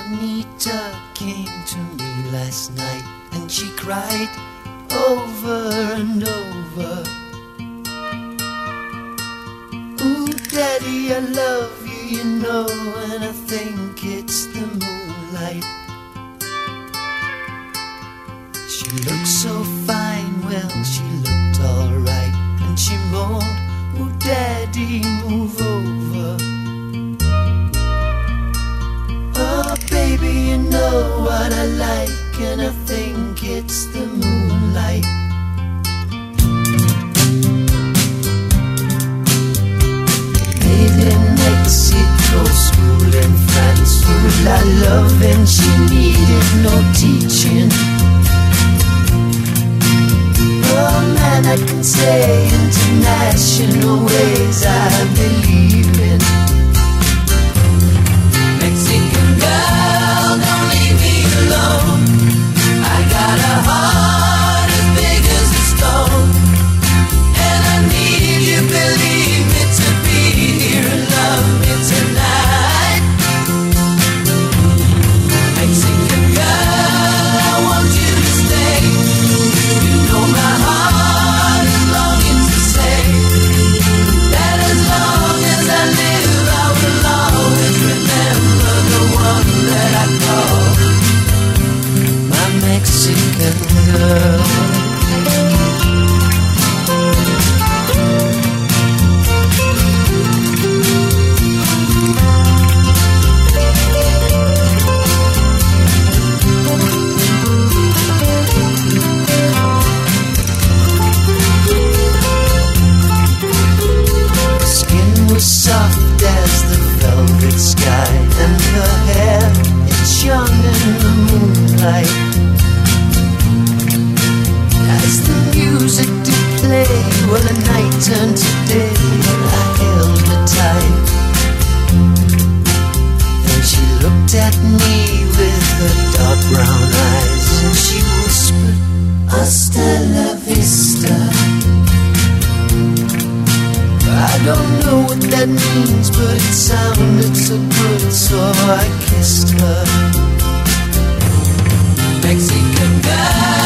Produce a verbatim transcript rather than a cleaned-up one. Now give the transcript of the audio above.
Juanita came to me last night and she cried over and over. Ooh, Daddy, I love you, you know, and I think it's the moonlight. She looked so fine, well, she looked alright, and she moaned, ooh, Daddy, move over. Oh, baby, you know what I like, and I think it's the moonlight. Made in Mexico, school in France, full of love, and she needed no teaching. Oh man, I can say international ways I believe in. Mexican girl, don't leave me alone. I got a heart as big as a stone, and I need you, believe me, to be here and love me tonight. Mexican girl, I want you to stay. You know my heart is longing to say that as long as I live, I will always remember the one that I call my Mexican girl. Soft as the velvet sky, and her hair, it shone in the moonlight. As the music did play, well, the night turned to day, and I held her tight. Then she looked at me with her dark brown eyes, and she whispered, hasta la vista. I don't know what that means, but it sounded so good, so I kissed her. Mexican girl.